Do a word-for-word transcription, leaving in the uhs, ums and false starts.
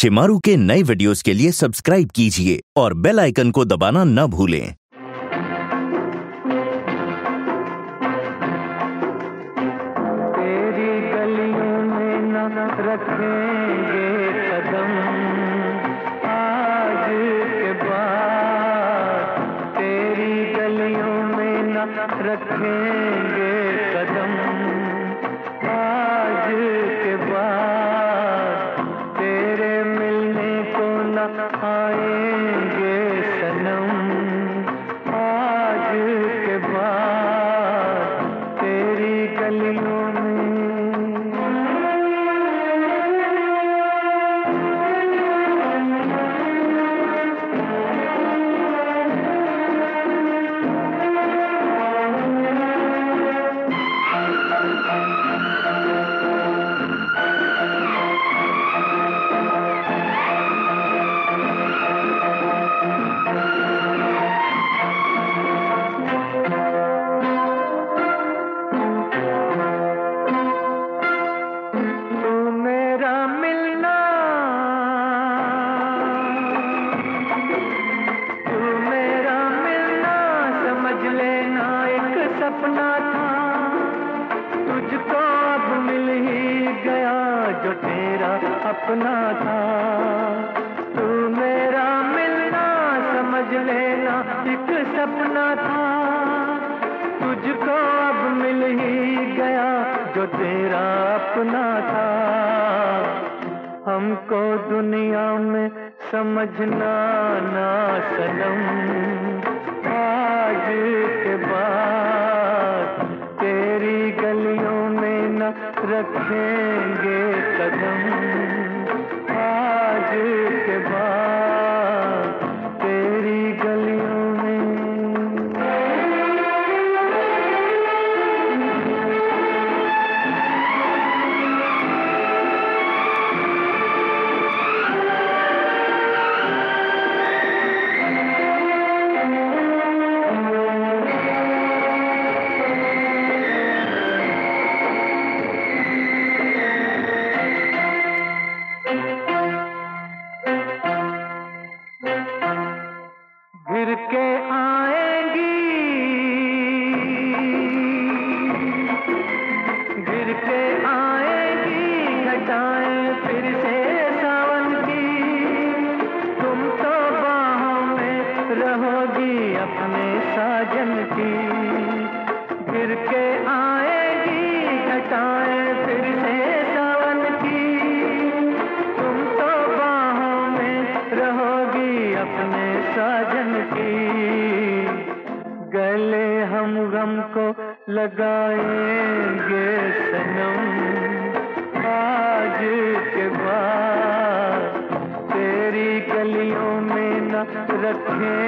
शिमारू के नए वीडियोस के लिए सब्सक्राइब कीजिए और बेल आइकन को दबाना न भूलें। तेरी गलियों में न रखेंगे कदम आज के बाद, तेरी गलियों में न रखेंगे कदम आज के बाद, तेरे मिलने को न आएंगे सनम आज के बाद, तेरी गलियों सपना था, तुझको अब मिल ही गया जो तेरा अपना था। तू मेरा मिलना समझ लेना एक सपना था, तुझको अब मिल ही गया जो तेरा अपना था। हमको दुनिया में समझना ना सनम आज के बाद, तेरी गलियों में न रखेंगे कदम आज के बाद, तेरी गलियों गिर के आएंगी, गिर के आएंगी घटाएं फिर से सावन की, तुम तो बाहों में रहोगी अपने साजन की। गिर के आएंगी घटाएं फिर से सावन की, तुम तो बाहों में रहोगी अपने साजन की। गले हम गम को लगाएंगे सनम आज के बाद, तेरी गलियों में न रखें